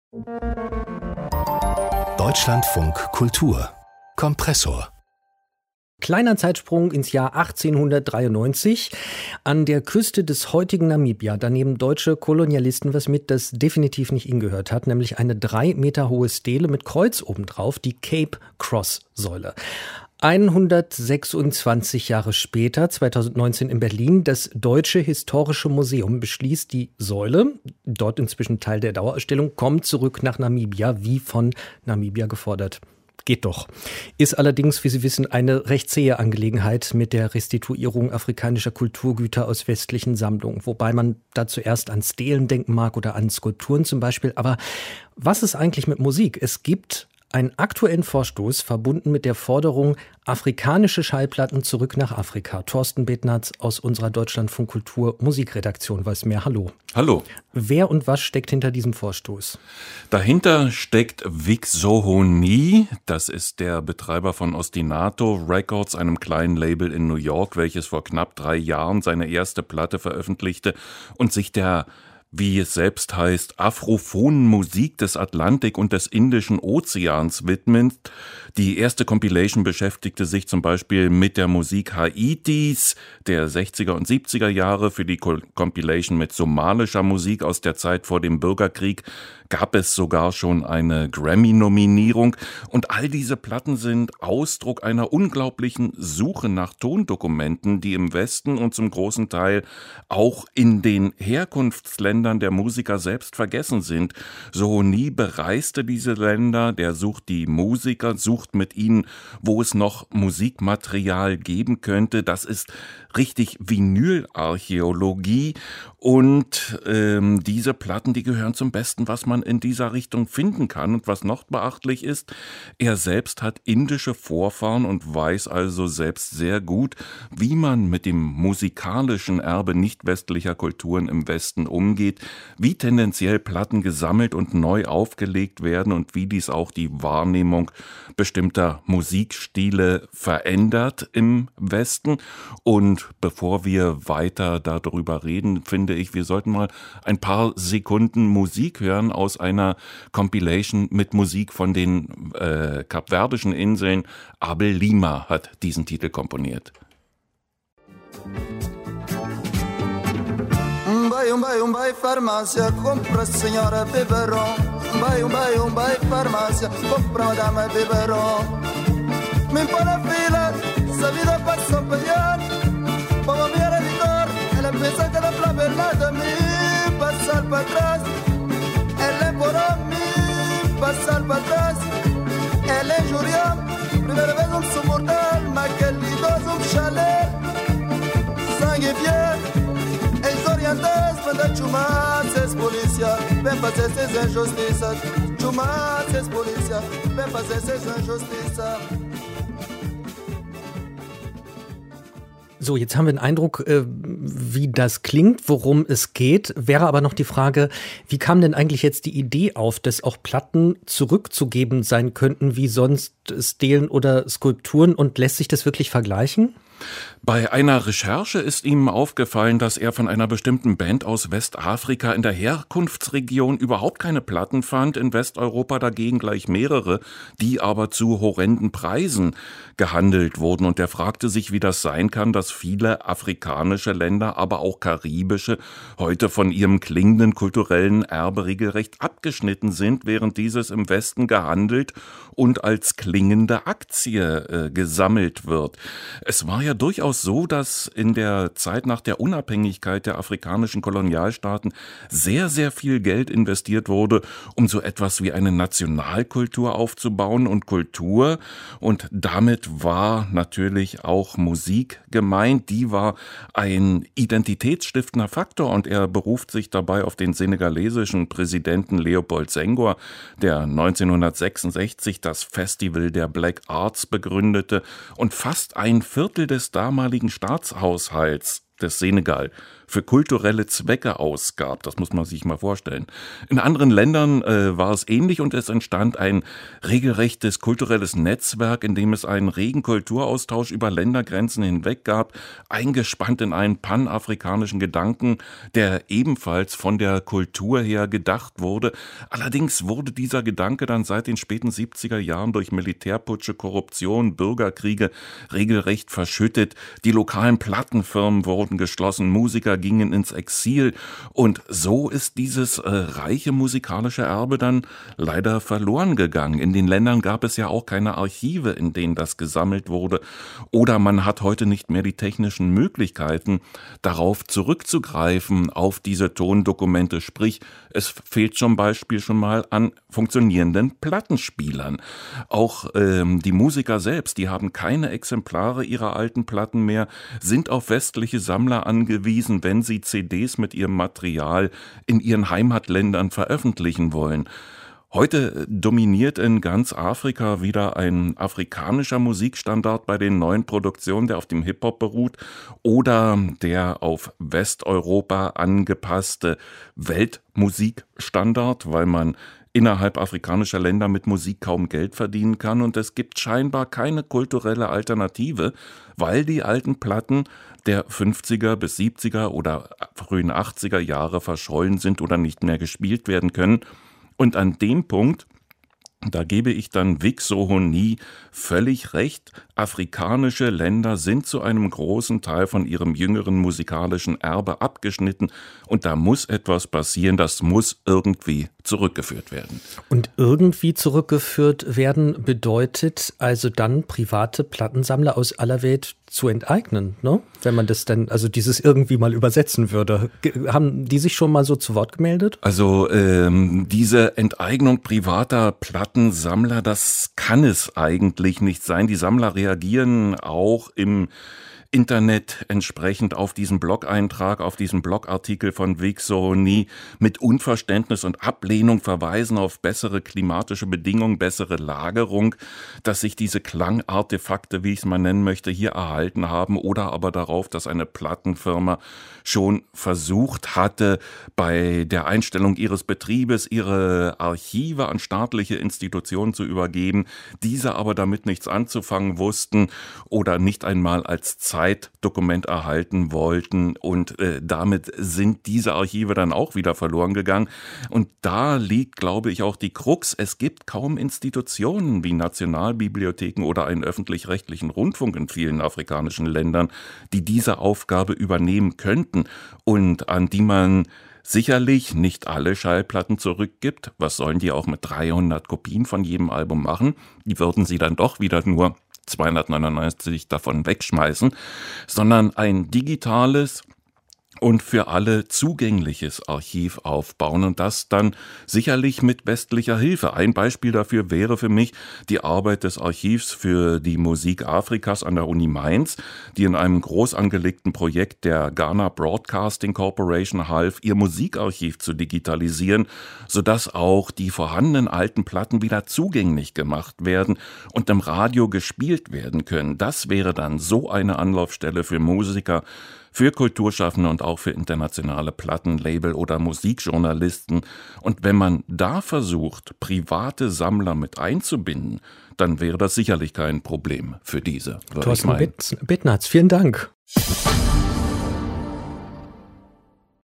Deutschlandfunk Kultur Kompressor. Kleiner Zeitsprung ins Jahr 1893. An der Küste des heutigen Namibia, da nehmen deutsche Kolonialisten was mit, das definitiv nicht ihnen gehört hat, nämlich eine 3 Meter hohe Stele mit Kreuz obendrauf, die Cape Cross Säule. 126 Jahre später, 2019 in Berlin, das Deutsche Historische Museum beschließt, die Säule, dort inzwischen Teil der Dauerausstellung, kommt zurück nach Namibia, wie von Namibia gefordert. Geht doch. Ist allerdings, wie Sie wissen, eine recht zähe Angelegenheit mit der Restituierung afrikanischer Kulturgüter aus westlichen Sammlungen. Wobei man da zuerst an Stelen denken mag oder an Skulpturen zum Beispiel. Aber was ist eigentlich mit Musik? Es gibt einen aktuellen Vorstoß, verbunden mit der Forderung, afrikanische Schallplatten zurück nach Afrika. Thorsten Betnarz aus unserer Deutschlandfunk Kultur Musikredaktion weiß mehr. Hallo. Hallo. Wer und was steckt hinter diesem Vorstoß? Dahinter steckt Vic Sohoni. Das ist der Betreiber von Ostinato Records, einem kleinen Label in New York, welches vor knapp 3 Jahren seine erste Platte veröffentlichte und sich der, wie es selbst heißt, afrophonen Musik des Atlantik und des Indischen Ozeans widmet. Die erste Compilation beschäftigte sich zum Beispiel mit der Musik Haitis der 60er und 70er Jahre. Für die Compilation mit somalischer Musik aus der Zeit vor dem Bürgerkrieg gab es sogar schon eine Grammy-Nominierung. Und all diese Platten sind Ausdruck einer unglaublichen Suche nach Tondokumenten, die im Westen und zum großen Teil auch in den Herkunftsländern der Musiker selbst vergessen sind. Sohoni bereiste diese Länder, der sucht die Musiker, sucht mit ihnen, wo es noch Musikmaterial geben könnte. Das ist richtig Vinylarchäologie und diese Platten, die gehören zum Besten, was man in dieser Richtung finden kann. Und was noch beachtlich ist, er selbst hat indische Vorfahren und weiß also selbst sehr gut, wie man mit dem musikalischen Erbe nicht westlicher Kulturen im Westen umgeht, wie tendenziell Platten gesammelt und neu aufgelegt werden und wie dies auch die Wahrnehmung bestimmter Musikstile verändert im Westen. Und bevor wir weiter darüber reden, finde ich, wir sollten mal ein paar Sekunden Musik hören aus einer Compilation mit Musik von den kapverdischen Inseln. Abel Lima hat diesen Titel komponiert. Vai farmácia, compra senhora biberon. Vai farmácia, compra madame biberon. Me põe na fila, sa vida passa peleando. Para mi editor, ela pensa que ela pra ver nada me passar para trás. Ela é por mim, passar para trás. Ela é Juriam, primeira vez sou mortal, mas aquele idoso chalet. Sangue fiel. Manda chumar, ses polícia, vem fazer ses injustiças. Chumar, ses polícia, vem fazer ses injustiças. So, jetzt haben wir einen Eindruck, wie das klingt, worum es geht. Wäre aber noch die Frage, wie kam denn eigentlich jetzt die Idee auf, dass auch Platten zurückzugeben sein könnten, wie sonst Stelen oder Skulpturen? Und lässt sich das wirklich vergleichen? Bei einer Recherche ist ihm aufgefallen, dass er von einer bestimmten Band aus Westafrika in der Herkunftsregion überhaupt keine Platten fand, in Westeuropa dagegen gleich mehrere, die aber zu horrenden Preisen gehandelt wurden. Und er fragte sich, wie das sein kann, dass viele afrikanische Länder, aber auch karibische, heute von ihrem klingenden kulturellen Erbe regelrecht abgeschnitten sind, während dieses im Westen gehandelt und als klingende Aktie gesammelt wird. Es war ja durchaus so, dass in der Zeit nach der Unabhängigkeit der afrikanischen Kolonialstaaten sehr, sehr viel Geld investiert wurde, um so etwas wie eine Nationalkultur aufzubauen und Kultur. Und damit war natürlich auch Musik gemeint. Die war ein identitätsstiftender Faktor und er beruft sich dabei auf den senegalesischen Präsidenten Leopold Senghor, der 1966 das Festival der Black Arts begründete und fast ein Viertel des damaligen Staatshaushalts des Senegal für kulturelle Zwecke ausgab. Das muss man sich mal vorstellen. In anderen Ländern war es ähnlich und es entstand ein regelrechtes kulturelles Netzwerk, in dem es einen regen Kulturaustausch über Ländergrenzen hinweg gab, eingespannt in einen panafrikanischen Gedanken, der ebenfalls von der Kultur her gedacht wurde. Allerdings wurde dieser Gedanke dann seit den späten 70er Jahren durch Militärputsche, Korruption, Bürgerkriege regelrecht verschüttet. Die lokalen Plattenfirmen wurden geschlossen, Musiker gingen ins Exil und so ist dieses reiche musikalische Erbe dann leider verloren gegangen. In den Ländern gab es ja auch keine Archive, in denen das gesammelt wurde, oder man hat heute nicht mehr die technischen Möglichkeiten, darauf zurückzugreifen, auf diese Tondokumente, sprich, es fehlt zum Beispiel schon mal an funktionierenden Plattenspielern. Auch die Musiker selbst, die haben keine Exemplare ihrer alten Platten mehr, sind auf westliche Sammler angewiesen, wenn sie CDs mit ihrem Material in ihren Heimatländern veröffentlichen wollen. Heute dominiert in ganz Afrika wieder ein afrikanischer Musikstandard bei den neuen Produktionen, der auf dem Hip-Hop beruht, oder der auf Westeuropa angepasste Weltmusikstandard, weil man innerhalb afrikanischer Länder mit Musik kaum Geld verdienen kann und es gibt scheinbar keine kulturelle Alternative, weil die alten Platten der 50er bis 70er oder frühen 80er Jahre verschollen sind oder nicht mehr gespielt werden können. Und an dem Punkt, da gebe ich dann Vic Sohoni völlig recht, afrikanische Länder sind zu einem großen Teil von ihrem jüngeren musikalischen Erbe abgeschnitten und da muss etwas passieren, das muss irgendwie zurückgeführt werden. Und irgendwie zurückgeführt werden bedeutet also dann private Plattensammler aus aller Welt zu enteignen, ne? Wenn man das dann, also dieses irgendwie mal übersetzen würde. Haben die sich schon mal so zu Wort gemeldet? Also diese Enteignung privater Plattensammler, das kann es eigentlich nicht sein. Die Sammler reagieren auch im Internet entsprechend auf diesen Blog-Eintrag, auf diesen Blogartikel von Vic Sohoni mit Unverständnis und Ablehnung, verweisen auf bessere klimatische Bedingungen, bessere Lagerung, dass sich diese Klangartefakte, wie ich es mal nennen möchte, hier erhalten haben, oder aber darauf, dass eine Plattenfirma schon versucht hatte, bei der Einstellung ihres Betriebes ihre Archive an staatliche Institutionen zu übergeben, diese aber damit nichts anzufangen wussten oder nicht einmal als Zeitdokument erhalten wollten und damit sind diese Archive dann auch wieder verloren gegangen. Und da liegt, glaube ich, auch die Krux. Es gibt kaum Institutionen wie Nationalbibliotheken oder einen öffentlich-rechtlichen Rundfunk in vielen afrikanischen Ländern, die diese Aufgabe übernehmen könnten und an die man sicherlich nicht alle Schallplatten zurückgibt. Was sollen die auch mit 300 Kopien von jedem Album machen? Die würden sie dann doch wieder nur 299 davon wegschmeißen, sondern ein digitales und für alle zugängliches Archiv aufbauen und das dann sicherlich mit westlicher Hilfe. Ein Beispiel dafür wäre für mich die Arbeit des Archivs für die Musik Afrikas an der Uni Mainz, die in einem groß angelegten Projekt der Ghana Broadcasting Corporation half, ihr Musikarchiv zu digitalisieren, sodass auch die vorhandenen alten Platten wieder zugänglich gemacht werden und im Radio gespielt werden können. Das wäre dann so eine Anlaufstelle für Musiker, für Kulturschaffende und auch für internationale Plattenlabel oder Musikjournalisten. Und wenn man da versucht, private Sammler mit einzubinden, dann wäre das sicherlich kein Problem für diese. Thorsten Bittnatz, vielen Dank.